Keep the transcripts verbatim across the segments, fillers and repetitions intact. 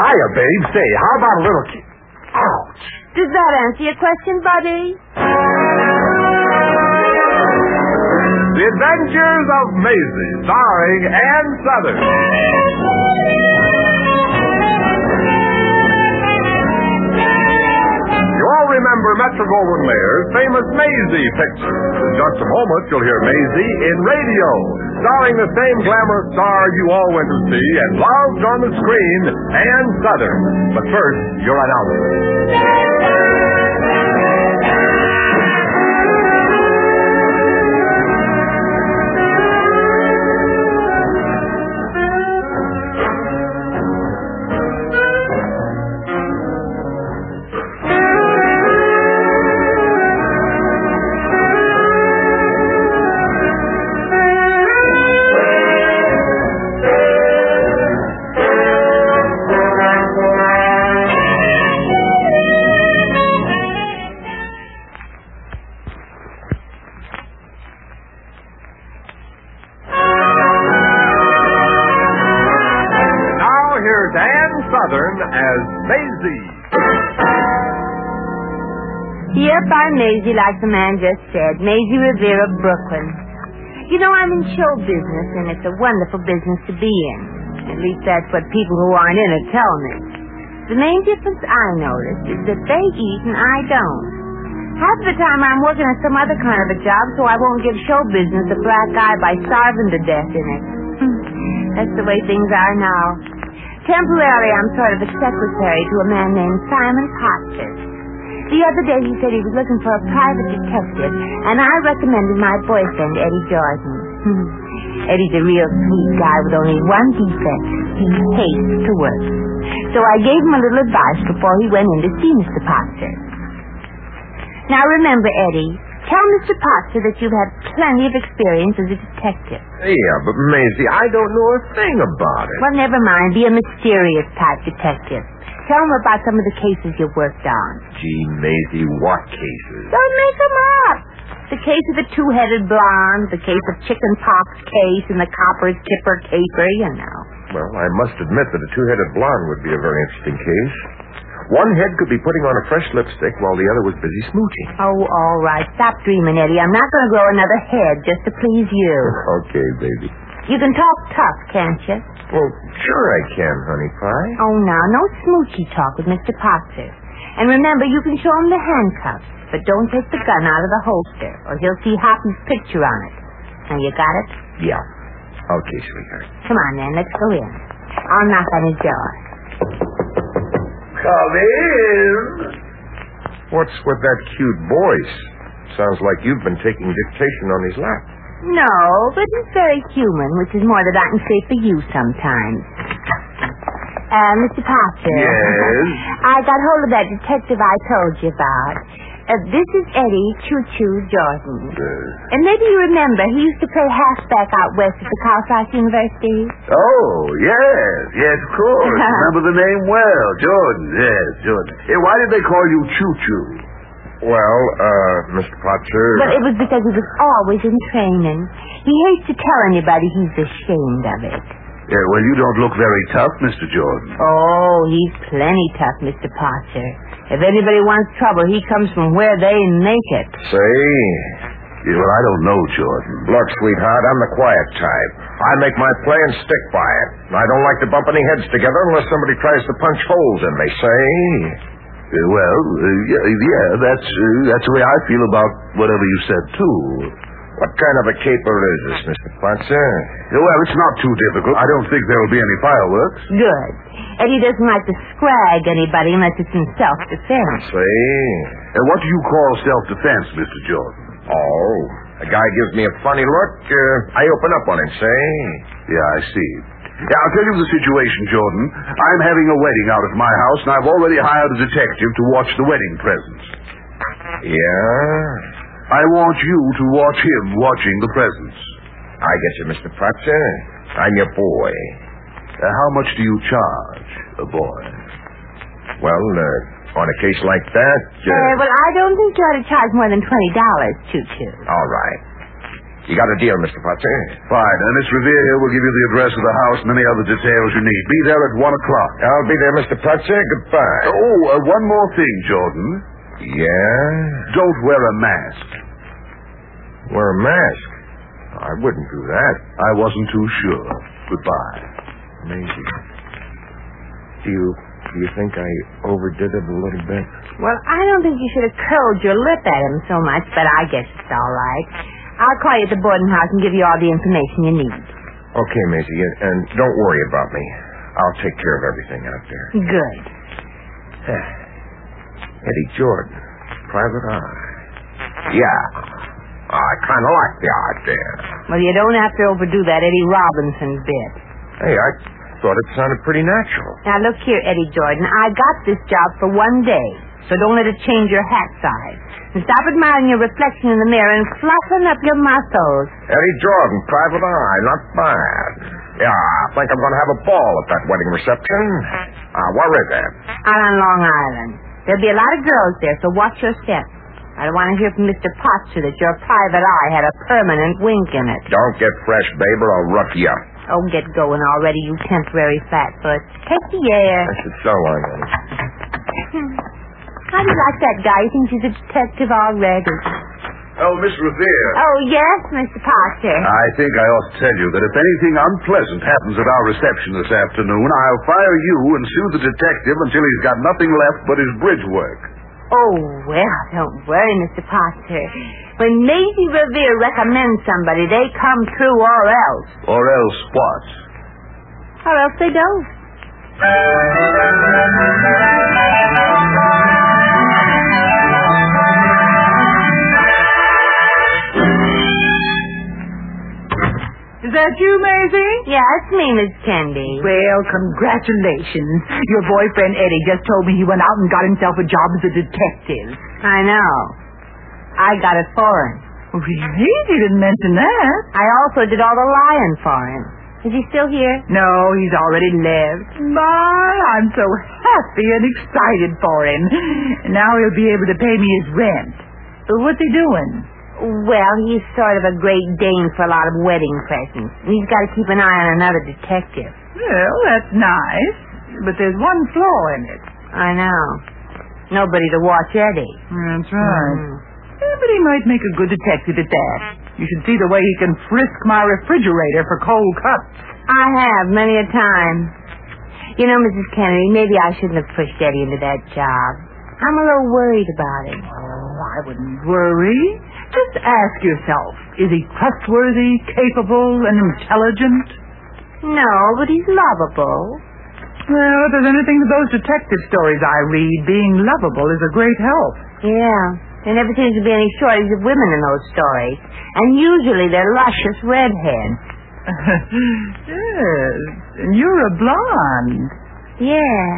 Hiya, babe. Say, how about a little... Ki- Ouch. Does that answer your question, buddy? The Adventures of Maisie, starring Ann Southern. You all remember Metro-Goldwyn-Mayer's famous Maisie picture. In just a moment, you'll hear Maisie in radio, starring the same glamorous star you all went to see and loved on the screen, Ann Southern. But first, your announcement. Southern as Maisie. Yep, I'm Maisie, like the man just said. Maisie Rivera, Brooklyn. You know, I'm in show business, and it's a wonderful business to be in. At least that's what people who aren't in it tell me. The main difference I notice is that they eat and I don't. Half the time I'm working at some other kind of a job, so I won't give show business a black eye by starving to death in it. That's the way things are now. Temporarily, I'm sort of a secretary to a man named Simon Potts. The other day, he said he was looking for a private detective, and I recommended my boyfriend, Eddie Jordan. Eddie's a real sweet guy with only one defect. He hates to work. So I gave him a little advice before he went in to see Mister Potts. Now, remember, Eddie, tell Mister Potts that you've had plenty of experience as a detective. Yeah, but Maisie, I don't know a thing about it. Well, never mind. Be a mysterious type detective. Tell him about some of the cases you've worked on. Gee, Maisie, what cases? Don't make them up. The case of the two-headed blonde, the case of chicken pox case, and the copper tipper caper, you know. Well, I must admit that a two-headed blonde would be a very interesting case. One head could be putting on a fresh lipstick while the other was busy smooching. Oh, all right. Stop dreaming, Eddie. I'm not going to grow another head just to please you. Okay, baby. You can talk tough, can't you? Well, sure I can, honey pie. Oh, now, no smoochy talk with Mister Potts. And remember, you can show him the handcuffs, but don't take the gun out of the holster, or he'll see Hoppy's picture on it. Now, you got it? Yeah. Okay, sweetheart. Come on, then. Let's go in. I'll knock on his door. Come in. What's with that cute voice? Sounds like you've been taking dictation on his lap. No, but he's very human, which is more than I can say for you sometimes. Uh, Mister Potts. Yes? I got hold of that detective I told you about. Uh, this is Eddie Choo-Choo Jordan. Uh, and maybe you remember, he used to play halfback out west at the Caltech University. Oh, yes, yes, of course. Remember the name well. Jordan, yes, Jordan. Hey, why did they call you Choo-Choo? well, uh, Mister Potcher... But it was because he was always in training. He hates to tell anybody he's ashamed of it. Yeah, well, you don't look very tough, Mister Jordan. Oh, he's plenty tough, Mister Potcher. If anybody wants trouble, he comes from where they make it. Say... Yeah, well, I don't know, Jordan. Look, sweetheart, I'm the quiet type. I make my play and stick by it. I don't like to bump any heads together unless somebody tries to punch holes in me, say? Uh, well, uh, yeah, yeah, that's uh, that's the way I feel about whatever you said, too. What kind of a caper is this, Mister Potcher? Yeah, well, it's not too difficult. I don't think there will be any fireworks. Good. Eddie doesn't like to scrag anybody unless it's in self-defense. See? Uh, what do you call self-defense, Mister Jordan? Oh, a guy gives me a funny look, uh, I open up on him, say? Yeah, I see. Yeah, I'll tell you the situation, Jordan. I'm having a wedding out at my house, and I've already hired a detective to watch the wedding presents. Yeah? I want you to watch him watching the presents. I get you, Mister Potcher. I'm your boy. Uh, how much do you charge, a boy? Well, uh, on a case like that... Uh, Uh, well, I don't think you ought to charge more than twenty dollars, Choo-Choo. all right. You got a deal, Mister Potts, eh? Fine. And Miss Revere here will give you the address of the house and any other details you need. Be there at one o'clock. I'll be there, Mister Potts. Goodbye. Oh, uh, one more thing, Jordan. Yeah? Don't wear a mask. Wear a mask? I wouldn't do that. I wasn't too sure. Goodbye. Maisie. Do you, do you think I overdid it a little bit? Well, I don't think you should have curled your lip at him so much, but I guess it's all right. I'll call you at the boarding house and give you all the information you need. Okay, Maisie, and, and don't worry about me. I'll take care of everything out there. Good. Eddie Jordan, Private Eye. Yeah. I kind of like the idea. Well, you don't have to overdo that Eddie Robinson bit. Hey, I thought it sounded pretty natural. Now, look here, Eddie Jordan. I got this job for one day, so don't let it change your hat size. And stop admiring your reflection in the mirror and fluffing up your muscles. Eddie Jordan, Private Eye, not bad. Yeah, I think I'm going to have a ball at that wedding reception. Uh, where is it? Out on Long Island. There'll be a lot of girls there, so watch your step. I don't want to hear from Mister Potts that your private eye had a permanent wink in it. Don't get fresh, babe, or I'll rough you up. Oh, get going already, you temporary fatfoot. Take the air. I should so like it. How do you like that guy? He thinks he's a detective already. Oh, Miss Revere. Oh, yes, Mister Potter. I think I ought to tell you that if anything unpleasant happens at our reception this afternoon, I'll fire you and sue the detective until he's got nothing left but his bridge work. Oh, well, don't worry, Mister Potter. When Maisie Revere recommends somebody, they come true or else. Or else what? Or else they don't. Is that you, Maisie? Yeah, it's me, Miss Kendi. Well, congratulations. Your boyfriend, Eddie, just told me he went out and got himself a job as a detective. I know. I got it for him. Really? He didn't mention that. I also did all the lying for him. Is he still here? No, he's already left. My, I'm so happy and excited for him. Now he'll be able to pay me his rent. What's he doing? Well, he's sort of a great dame for a lot of wedding presents. He's got to keep an eye on another detective. Well, that's nice. But there's one flaw in it. I know. Nobody to watch Eddie. That's right. Mm. Yeah, but he might make a good detective at that. You should see the way he can frisk my refrigerator for cold cuts. I have, many a time. You know, Missus Kennedy, maybe I shouldn't have pushed Eddie into that job. I'm a little worried about him. Oh, I wouldn't worry. Just ask yourself, is he trustworthy, capable, and intelligent? No, but he's lovable. Well, if there's anything to those detective stories I read, being lovable is a great help. Yeah. There never seems to be any shortage of women in those stories. And usually they're luscious redheads. Yes. And you're a blonde. Yeah.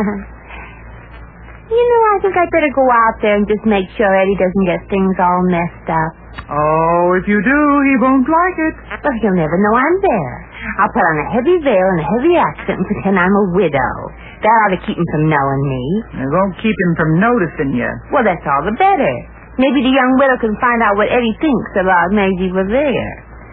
You know, I think I'd better go out there and just make sure Eddie doesn't get things all messed up. Oh, if you do, he won't like it. But he'll never know I'm there. I'll put on a heavy veil and a heavy accent and pretend I'm a widow. That ought to keep him from knowing me. It won't keep him from noticing you. Well, that's all the better. Maybe the young widow can find out what Eddie thinks about Maisie Revere.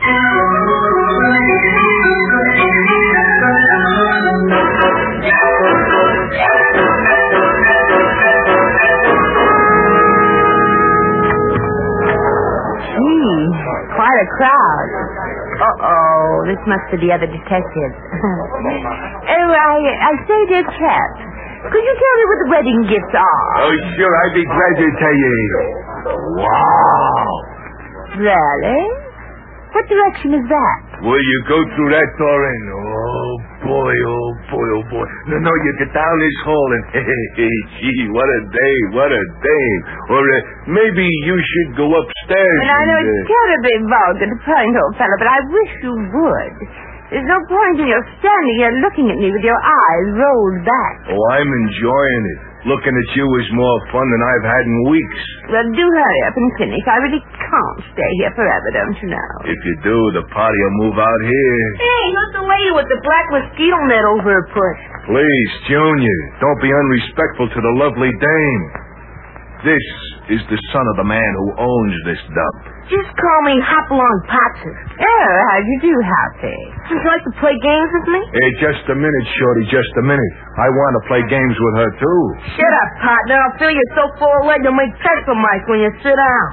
Quite a crowd. Uh-oh, this must be the other detectives. Oh, I, I say, dear chap, could you tell me what the wedding gifts are? Oh, sure, I'd be glad to tell you. Wow. Really? What direction is that? Will you go through that door and... Oh, boy, oh, boy, oh, boy. No, no, you get down this hall and... Hey, gee, what a day, what a day. Or uh, maybe you should go upstairs And I know and, it's uh... terribly vulgar to point, old fellow, but I wish you would. There's no point in your standing here looking at me with your eyes rolled back. Oh, I'm enjoying it. Looking at you is more fun than I've had in weeks. Well, do hurry up and finish. I really can't stay here forever, don't you know? If you do, the party will move out here. Hey, who's the lady with the black mosquito net over her foot? Please, Junior, don't be unrespectful to the lovely dame. This is the son of the man who owns this dump. Just call me Hopalong Potter. Oh, how do you do, Happy? Would you like to play games with me? Hey, just a minute, Shorty, just a minute. I want to play games with her, too. Shut up, partner. I'll feel you so full away you'll make pencil marks when you sit down.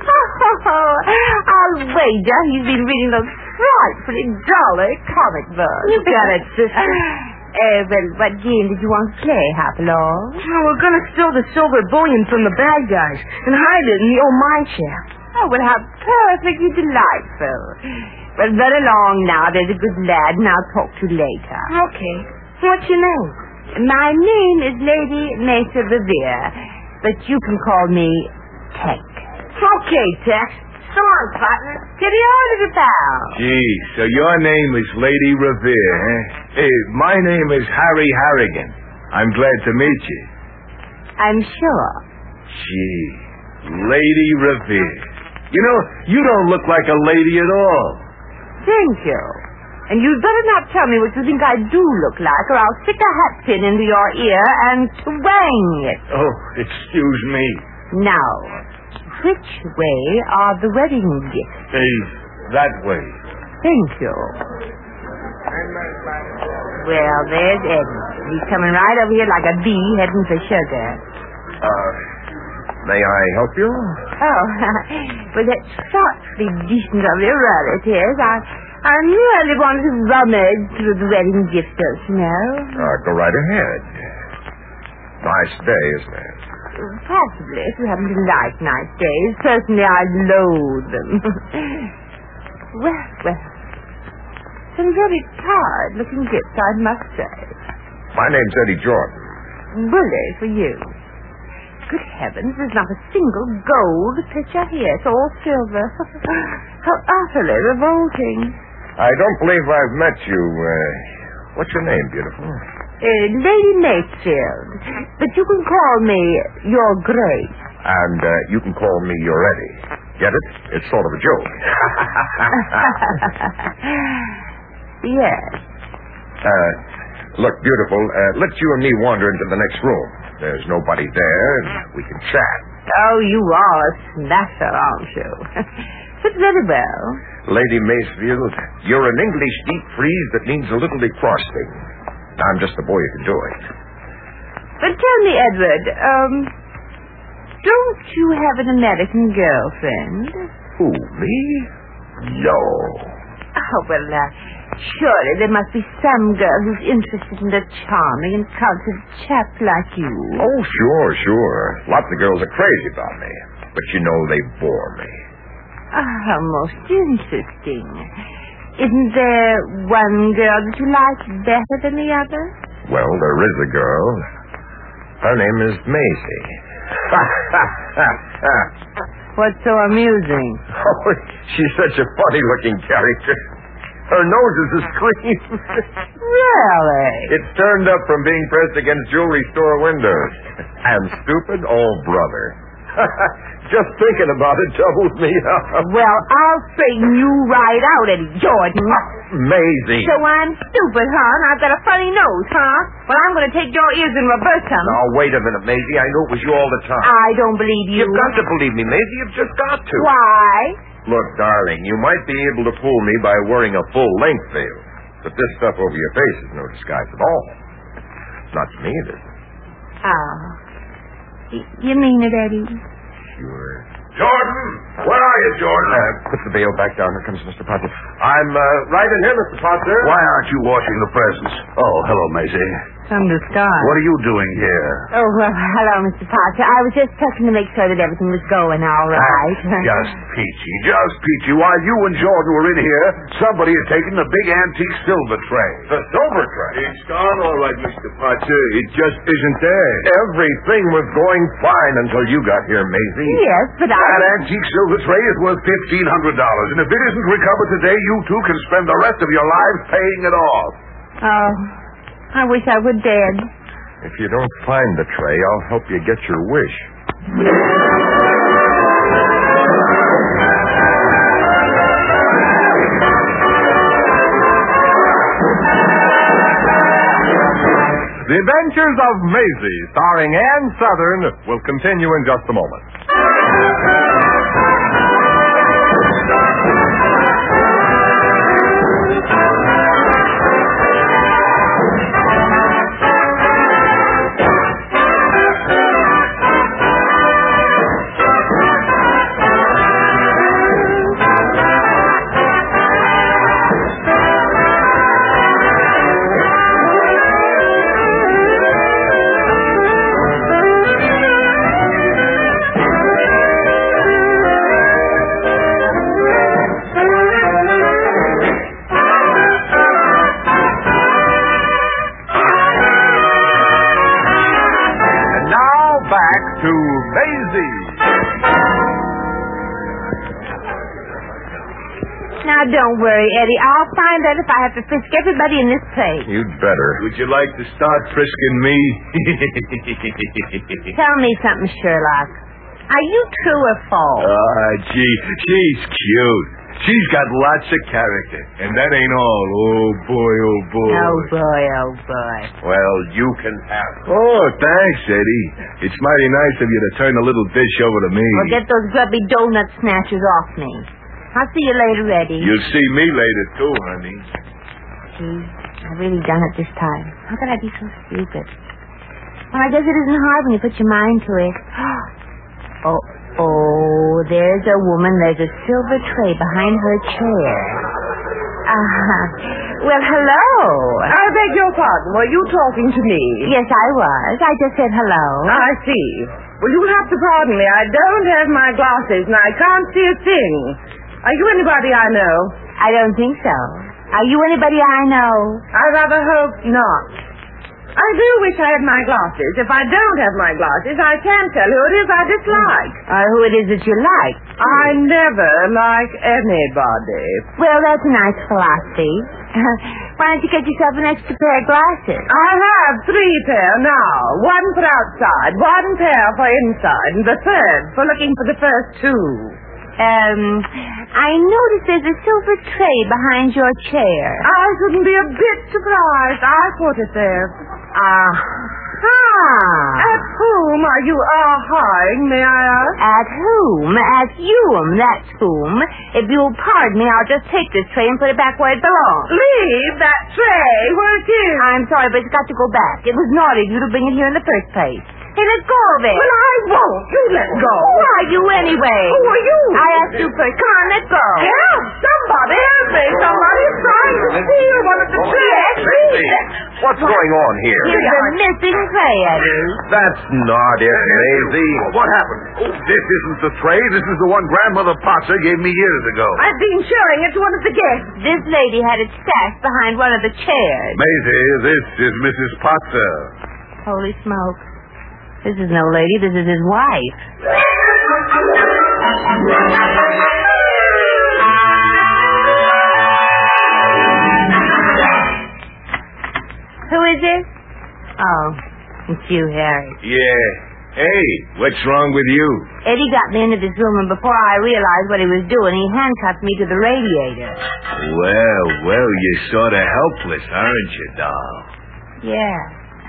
I'll wager he's been reading those frightfully dollar comic books. You got it, sister. Uh, well, what game did you want to play, Hopalong? Oh, we're going to steal the silver bullion from the bad guys and hide it in the old mine shaft. Oh, well, how perfectly delightful. Well, run along now. There's a good lad, and I'll talk to you later. Okay. What's your name? My name is Lady Mesa Revere, but you can call me Tex. Okay, Tex. Come on, partner. Get the order, pal. Gee, so your name is Lady Revere, eh? Hey, my name is Harry Harrigan. I'm glad to meet you. I'm sure. Gee, Lady Revere. You know, you don't look like a lady at all. Thank you. And you'd better not tell me what you think I do look like, or I'll stick a hat pin into your ear and twang it. Oh, excuse me. Now, which way are the wedding gifts? Hey, that way. Thank you. Well, there's Eddie. He's coming right over here like a bee heading for sugar. Uh, may I help you? Oh, well, that's thoughtfully decent of you, relatives. I, I merely wanted to rummage through the wedding gifts, don't you know? Uh, go right ahead. Nice day, isn't it? Possibly, if you happen to like nice days. Personally, I loathe them. well, well. Some very tired-looking gifts, I must say. My name's Eddie Jordan. Bully for you. Good heavens, there's not a single gold picture here. It's all silver. How utterly revolting. I don't believe I've met you. Uh, what's your name, beautiful? Uh, Lady Makefield. But you can call me Your Grace. And uh, you can call me Your Eddie. Get it? It's sort of a joke. Yes. Uh, look, beautiful, uh, let's you and me wander into the next room. There's nobody there, and we can chat. Oh, you are a smasher, aren't you? Fit very well. Lady Macefield, you're an English deep freeze that needs a little defrosting. I'm just the boy who can do it. But tell me, Edward, um, don't you have an American girlfriend? Who, me? No. Oh, well, uh, surely there must be some girl who's interested in a charming and cultured chap like you. Oh, sure, sure. Lots of girls are crazy about me. But you know they bore me. Ah, how most interesting. Isn't there one girl that you like better than the other? Well, there is a girl. Her name is Maisie. What's so amusing? Oh, she's such a funny-looking character. Her nose is a screen. Really? It's turned up from being pressed against jewelry store windows. And stupid? Oh, brother. Just thinking about it doubles me up. Well, I'll straighten you right out, Eddie Jordan. Maisie. So I'm stupid, huh? And I've got a funny nose, huh? Well, I'm going to take your ears and reverse them. Now, wait a minute, Maisie. I knew it was you all the time. I don't believe you. You've got to believe me, Maisie. You've just got to. Why? Look, darling, you might be able to fool me by wearing a full-length veil. But this stuff over your face is no disguise at all. It's not to me, it isn't. Oh. Y- you mean it, Eddie? Sure. Jordan! Where are you, Jordan? Uh, put the veil back down. Here comes Mister Potter. I'm uh, right in here, Mister Potter. Why aren't you washing the presents? Oh, hello, Maisie. Some disguise. What are you doing here? Oh, well, hello, Mister Potter. I was just checking to make sure that everything was going all right. Just peachy, just peachy. While you and Jordan were in here, somebody had taken the big antique silver tray. The silver tray? It's gone all right, Mister Potter. It just isn't there. Everything was going fine until you got here, Maisie. Yes, but I... That antique silver tray is worth fifteen hundred dollars, and if it isn't recovered today, you two can spend the rest of your lives paying it off. Oh, I wish I were dead. If you don't find the tray, I'll help you get your wish. The Adventures of Maisie, starring Ann Southern, will continue in just a moment. To Maisie. Now, don't worry, Eddie. I'll find out if I have to frisk everybody in this place. You'd better. Would you like to start frisking me? Tell me something, Sherlock. Are you true or false? Ah, gee, she's cute. She's got lots of character. And that ain't all. Oh, boy, oh, boy. Oh, boy, oh, boy. Well, you can have it. Oh, thanks, Eddie. It's mighty nice of you to turn the little dish over to me. Well, get those grubby donut snatchers off me. I'll see you later, Eddie. You'll see me later, too, honey. Gee, I've really done it this time. How could I be so stupid? Well, I guess it isn't hard when you put your mind to it. Oh, oh, there's a woman. There's a silver tray behind her chair. Uh-huh. Well, hello. I beg your pardon. Were you talking to me? Yes, I was. I just said hello. I see. Well, you'll have to pardon me. I don't have my glasses, and I can't see a thing. Are you anybody I know? I don't think so. Are you anybody I know? I rather hope not. I do wish I had my glasses. If I don't have my glasses, I can't tell who it is I dislike. Or who it is that you like. I never like anybody. Well, that's a nice philosophy. Why don't you get yourself an extra pair of glasses? I have three pair now. One for outside, one pair for inside, and the third for looking for the first two. Um, I noticed there's a silver tray behind your chair. I shouldn't be a bit surprised. I put it there. Ah. At whom are you ah-hing, may I ask? At whom? At you'um, that's whom. If you'll pardon me, I'll just take this tray and put it back where it belongs. Leave that tray where it is. I'm sorry, but it's got to go back. It was naughty of you to bring it here in the first place. Hey, let go of it. Well, I won't. You let go. Who are you anyway? Who are you? I asked you first. Come on, let go. Help! Somebody help me. Somebody's trying to steal one of the trays. What's going on here? Here's a missing tray, Eddie. That's not it, Maisie. What happened? Oh, this isn't the tray. This is the one Grandmother Potts gave me years ago. I've been showing it to one of the guests. This lady had it stashed behind one of the chairs. Maisie, this is Missus Potts. Holy smoke. This is no lady. This is his wife. Who is this? Oh, it's you, Harry. Yeah. Hey, what's wrong with you? Eddie got me into this room, and before I realized what he was doing, he handcuffed me to the radiator. Well, well, you're sort of helpless, aren't you, doll? Yeah.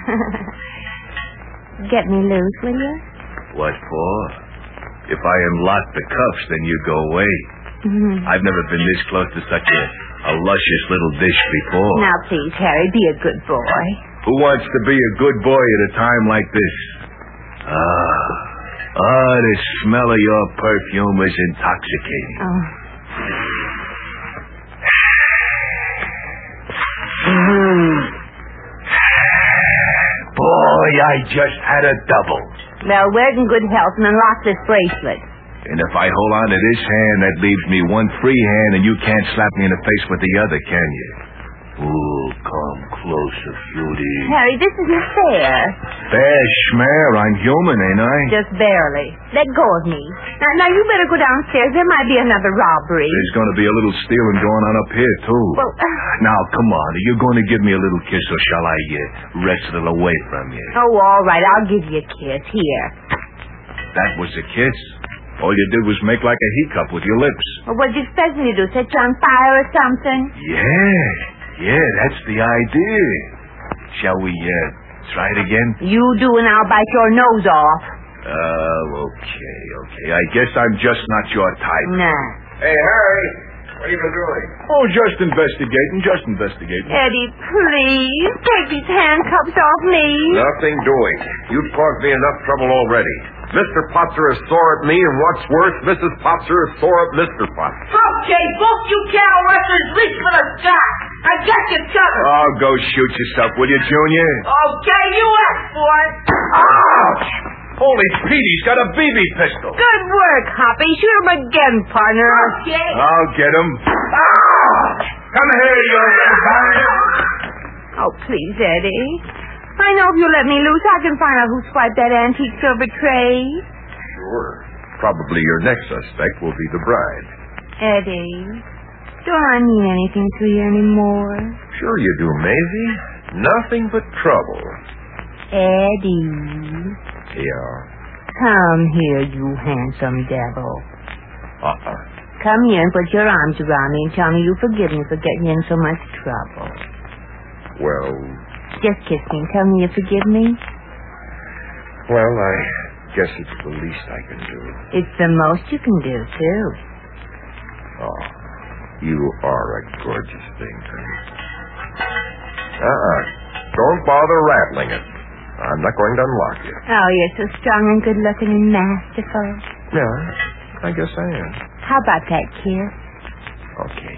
Get me loose, will you? What for? If I unlock the cuffs, then you go away. Mm-hmm. I've never been this close to such a, a luscious little dish before. Now, please, Harry, be a good boy. Who wants to be a good boy at a time like this? Ah, ah, the smell of your perfume is intoxicating. Oh. Mm. Boy, I just had a double. Well, wear it in good health and unlock this bracelet. And if I hold on to this hand, that leaves me one free hand, and you can't slap me in the face with the other, can you? Ooh, come closer, cutie. Harry, this isn't fair. Fair schmear, I'm human, ain't I? Just barely. Let go of me. Now, now you better go downstairs. There might be another robbery. There's going to be a little stealing going on up here, too. Well, uh... Now, come on. Are you going to give me a little kiss, or shall I uh, wrestle it away from you? Oh, all right. I'll give you a kiss. Here. That was a kiss? All you did was make like a hiccup with your lips. Well, what'd you expect me to do? Set you on fire or something? Yeah. Yeah, that's the idea. Shall we, uh, Try it again? You do, and I'll bite your nose off. Oh, okay, okay. I guess I'm just not your type. Nah. Hey, Harry, what have you been doing? Oh, just investigating, just investigating. Eddie, please, take these handcuffs off me. Nothing doing. You've caused me enough trouble already. Mister Potzer is sore at me, and what's worse, Missus Potzer is sore at Mister Potzer. Okay, both you cattle rustlers reach for the sky. I got you covered. Oh, go shoot yourself, will you, Junior? Okay, you asked for it. Ouch! Holy Pete, he's got a B B pistol. Good work, Hoppy. Shoot him again, partner. Okay. I'll get him. Ah! Come here, you little bastard. Oh, please, Eddie. I know if you let me loose, I can find out who swiped that antique silver tray. Sure. Probably your next suspect will be the bride. Eddie, don't I mean anything to you anymore? Sure you do, Maisie. Nothing but trouble. Eddie. Yeah. Come here, you handsome devil. Uh-uh. Come here and put your arms around me and tell me you forgive me for getting in so much trouble. Well, Just kiss me and tell me you forgive me. well, I guess it's the least I can do. It's the most you can do, too. Oh, you are a gorgeous thing, honey. Uh-uh. Don't bother rattling it. I'm not going to unlock you. Oh, you're so strong and good-looking and masterful. Yeah, I guess I am. How about that kiss? Okay.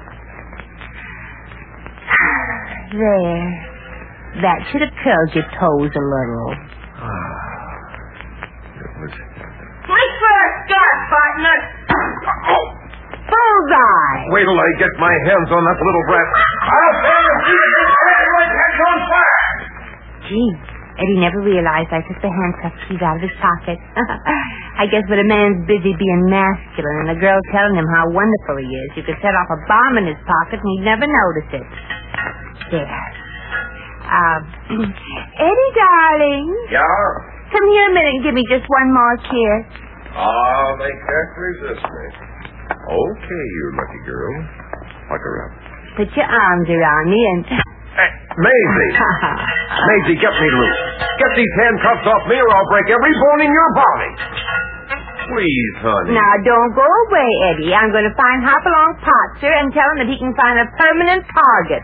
There. That should have curled your toes a little. It was... Reach for the sky, partner. Oh! Bullseye! Wait till I get my hands on that little brat. I'll tell you, Jesus, catch on fire! Gee, Eddie never realized I took the handcuff keys out of his pocket. I guess when a man's busy being masculine and a girl telling him how wonderful he is, you could set off a bomb in his pocket and he'd never notice it. There. Um, Eddie, darling. Yeah? Come here a minute and give me just one more kiss. Oh, they can't resist me. Okay, you lucky girl. Pucker up. Put your arms around me and... Hey, Maisie! Maisie, get me loose. Get these handcuffs off me or I'll break every bone in your body. Please, honey. Now, don't go away, Eddie. I'm going to find Hopalong Potzer and tell him that he can find a permanent target.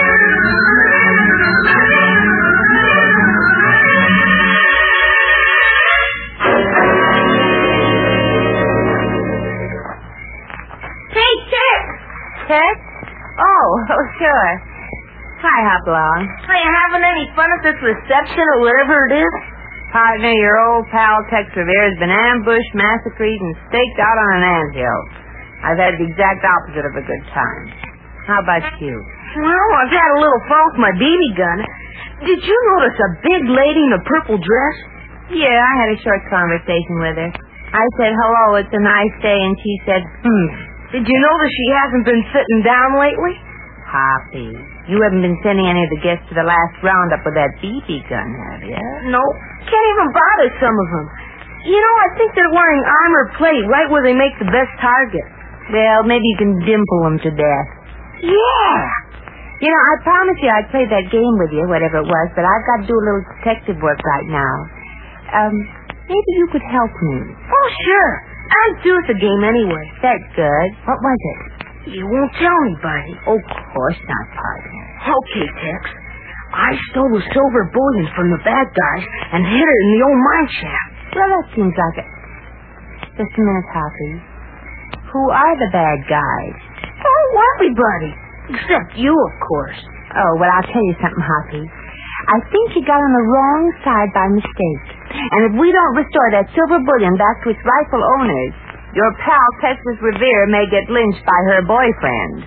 Hey, Tex. Tex? Oh, oh, sure. Hi, Hopalong. Are you having any fun at this reception or whatever it is? Partner, your old pal Tex Revere has been ambushed, massacred, and staked out on an anthill. I've had the exact opposite of a good time. How about you? Well, I've had a little fun with my B B gun. Did you notice a big lady in a purple dress? Yeah, I had a short conversation with her. I said, hello, it's a nice day, and she said, hmm. Did you notice she hasn't been sitting down lately? Hoppy, you haven't been sending any of the guests to the last roundup with that B B gun, have you? No. Can't even bother some of them. You know, I think they're wearing armor plate right where they make the best target. Well, maybe you can dimple them to death. Yeah. You know, I promised you I'd play that game with you, whatever it was, but I've got to do a little detective work right now. Um, maybe you could help me. Oh, sure. I'm due at the game anyway. That's good. What was it? You won't tell anybody. Of course not, partner. Okay, Tex. I stole the silver bullion from the bad guys and hid it in the old mine shaft. Well, that seems like it. Just a minute, Hoppy. Who are the bad guys? Oh, everybody. Except you, of course. Oh, well, I'll tell you something, Hoppy. I think you got on the wrong side by mistake. And if we don't restore that silver bullion back to its rightful owners, your pal Texas Revere may get lynched by her boyfriend.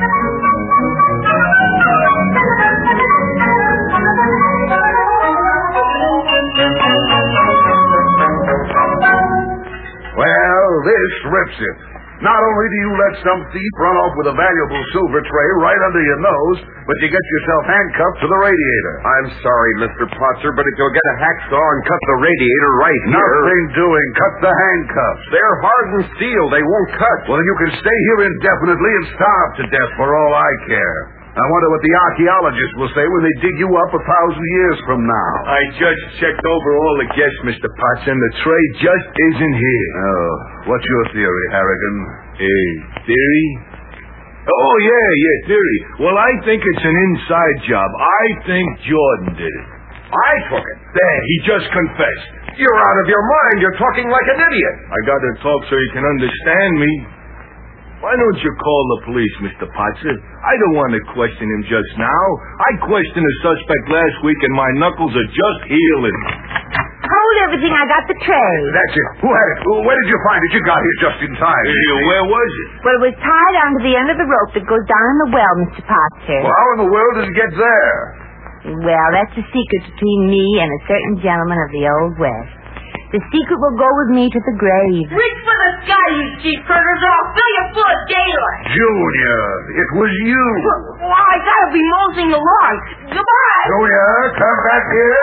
Well, this rips it. Not only do you let some thief run off with a valuable silver tray right under your nose, but you get yourself handcuffed to the radiator. I'm sorry, Mister Potzer, but if you'll get a hacksaw and cut the radiator right here... Nothing doing. Cut the handcuffs. They're hardened steel. They won't cut. Well, you can stay here indefinitely and starve to death for all I care. I wonder what the archaeologists will say when they dig you up a thousand years from now. I just checked over all the guests, Mister Potts, and the tray just isn't here. Oh, what's your theory, Harrigan? A theory? Oh, yeah, yeah, theory. Well, I think it's an inside job. I think Jordan did it. I took it. There, he just confessed. You're out of your mind. You're talking like an idiot. I gotta talk so you can understand me. Why don't you call the police, Mister Potts? I don't want to question him just now. I questioned the suspect last week, and my knuckles are just healing. Hold everything. I got the tray. That's it. Who had it? Where did you find it? You got here just in time. Hey, where was it? Well, it was tied onto the end of the rope that goes down in the well, Mister Potts. Well, how in the world did it get there? Well, that's a secret between me and a certain gentleman of the Old West. The secret will go with me to the grave. Reach for the sky, you cheap critters, or I'll fill you full of daylight. Junior, it was you. Well, I gotta be moseying along. Goodbye. Junior, come back here.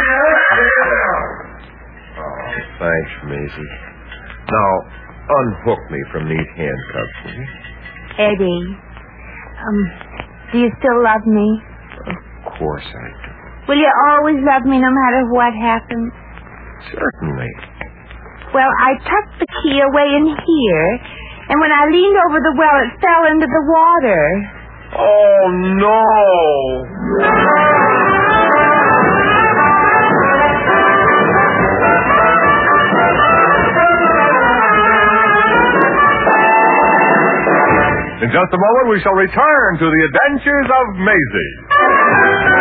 Oh, thanks, Maisie. Now, unhook me from these handcuffs, will you? Eddie, um, do you still love me? Of course I do. Will you always love me no matter what happens? Certainly. Well, I tucked the key away in here, and when I leaned over the well, it fell into the water. Oh, no! In just a moment, we shall return to the adventures of Maisie.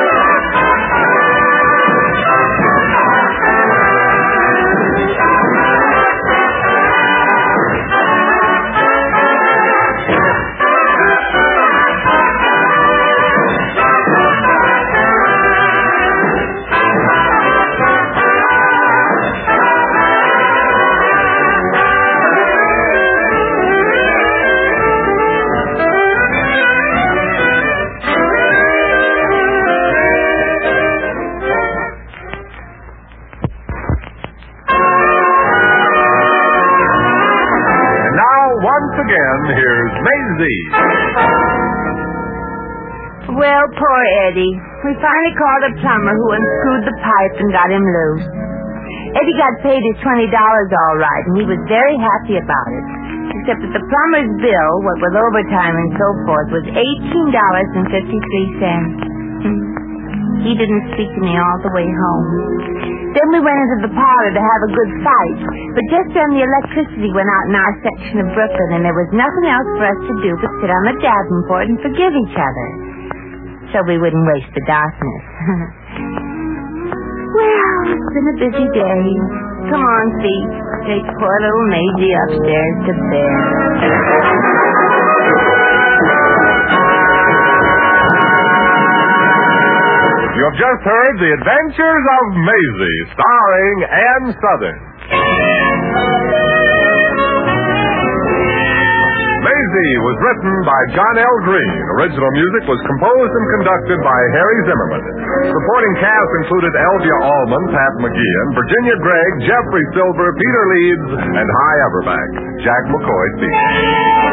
Once again, here's Maisie. Well, poor Eddie. We finally called a plumber who unscrewed the pipe and got him loose. Eddie got paid his twenty dollars all right, and he was very happy about it. Except that the plumber's bill, what with overtime and so forth, was eighteen dollars and fifty-three cents. He didn't speak to me all the way home. Then we went into the parlor to have a good fight. But just then the electricity went out in our section of Brooklyn, and there was nothing else for us to do but sit on the davenport and forgive each other. So we wouldn't waste the darkness. Well, it's been a busy day. Come on, Pete. Take poor little Maisie upstairs to bed. You have just heard The Adventures of Maisie, starring Ann Southern. Maisie was written by John L. Green. Original music was composed and conducted by Harry Zimmerman. Supporting cast included Elvia Allman, Pat McGeehan, Virginia Gregg, Jeffrey Silver, Peter Leeds, and Hy Everback. Jack McCoy speaking.